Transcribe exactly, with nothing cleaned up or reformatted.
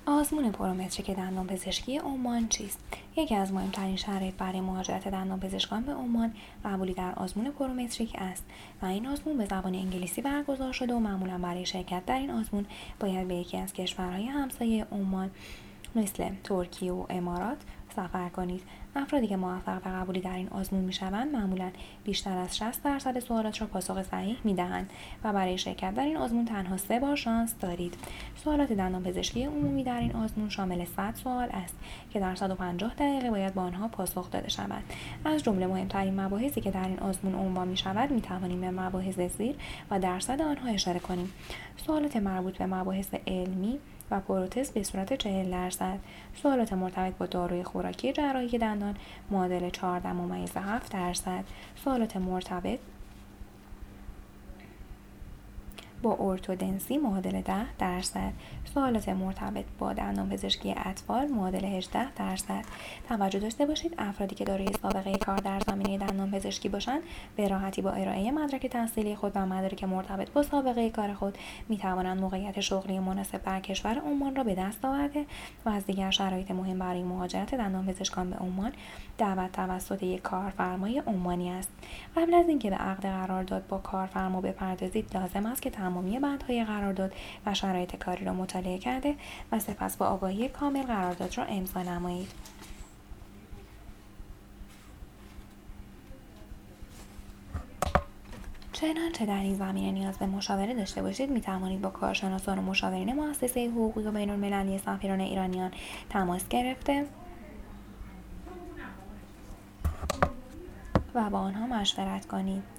آزمون پرومتریک دندانپزشکی عمان چیست؟ یکی از مهمترین شرایط برای مهاجرت دندانپزشکان به عمان قبولی در آزمون پرومتریک است و این آزمون به زبان انگلیسی برگزار شده و معمولا برای شرکت در این آزمون باید به یکی از کشورهای همسایه عمان مثل ترکیه و امارات سفر کنید. افرادی که موفق به قبولی در این آزمون می‌شوند معمولاً بیشتر از شصت درصد سوالات را پاسخ صحیح می‌دهند و برای شرکت در این آزمون تنها سه بار شانس دارید. سوالات دندانپزشکی عمومی در این آزمون شامل صد سوال است که در صد و پنجاه دقیقه باید به آنها پاسخ داده شود. از جمله مهمترین مباحثی که در این آزمون عنوان می‌شود می‌توانیم به مباحث زیر و درصد آنها اشاره کنیم. سوالات مربوط به مباحث علمی و پروتز به صورت چهل درصد، سوالات مرتبط با داروی خوراکی جراحی دندان معادل چهارده ممیز هفت درصد، سوالات مرتبط با ارتودنسی معادل ده درصد، سوالات مرتبط با دندانپزشکی اطفال معادل هجده درصد. توجه داشته باشید افرادی که دارای سابقه کار در زمینه دندانپزشکی باشند به راحتی با ارائه مدرک تحصیلی خود و مدارک مرتبط با سابقه کار خود می توانند موقعیت شغلی مناسب بر کشور عمان را به دست آورده و از دیگر شرایط مهم برای مهاجرت دندانپزشکان به عمان دعوت توسط یک کارفرمای عمانی است. قبل از اینکه به عقد قرارداد با کارفرما بپردازید لازم است که تمامی بندهای قرارداد و شرایط کاری را مطالعه کرده و سپس با آگاهی کامل قرارداد را امضا نمایید. چنانچه در این زمینه نیاز به مشاوره داشته باشید می توانید با کارشناسان و مشاورین مؤسسه حقوقی و بین‌المللی سفیران ایرانیان تماس گرفته و با آنها مشورت کنید.